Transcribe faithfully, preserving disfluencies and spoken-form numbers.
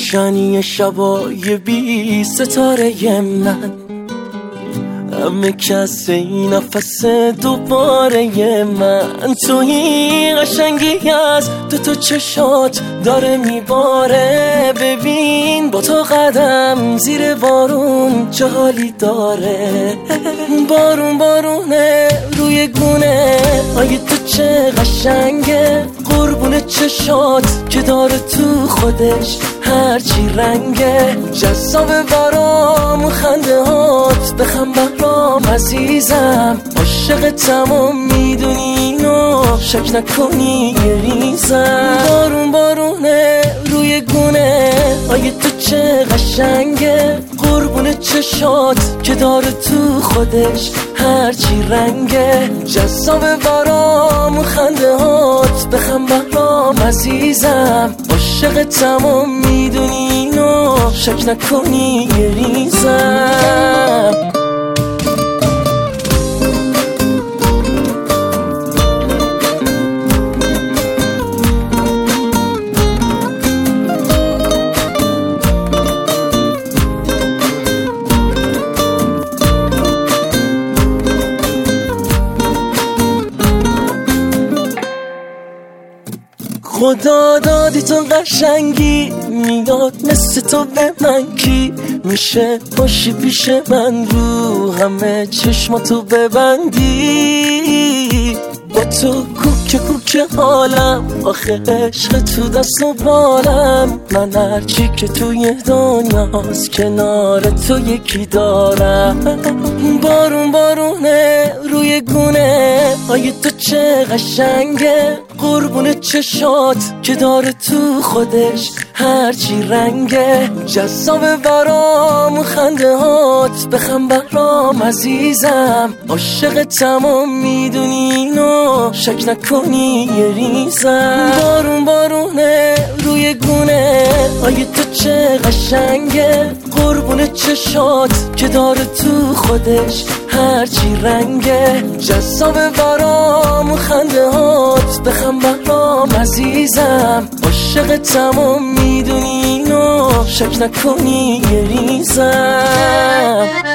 روشنی شبای بی ستاره من، همه کس این نفس دوباره من. توی قشنگی از دو تا چشات داره میباره، ببین با تو قدم زیر بارون چه حالی داره. بارون بارونه روی گونه آی تو چه قشنگه، قربون چشات که داره تو خودش هرچی رنگه. جذاب برام خنده هات، بخم برام عزیزم، عاشقتم و میدونی اینو، شک نکنی یه ریزم. بارون بارونه روی گونه آی تو چه قشنگه، قربون چشات که داره تو خودش هرچی رنگه. جذاب برام خنده هات، بخم برام عزیزم، عاشقتم و میدونی اینو، شک نکنی یه ریزم. خدا دادی تو قشنگی، میاد مثل تو به من کی میشه باشی پیش من، رو همه چشماتو ببندی. با تو کوکه کوکه حالم، آخه عشق تو دست و بالم. من هرچی که توی دنیاست کنار تو یکی دارم. بارون بارونه روی گونه آی تو چه قشنگه، قربون چشات که داره تو خودش هرچی رنگه. جذاب برام خنده هات، بخم برام عزیزم، عاشقتم و میدونی اینو، شک نکنی یه ریزم. بارون بارونه روی گونه آی تو چه قشنگه، قربون چشات که داره تو خودش هرچی رنگه. جذاب برام خنده هات، بخم برام عزیزم، عاشقتم و میدونی اینو، شک نکنی یه ریزم.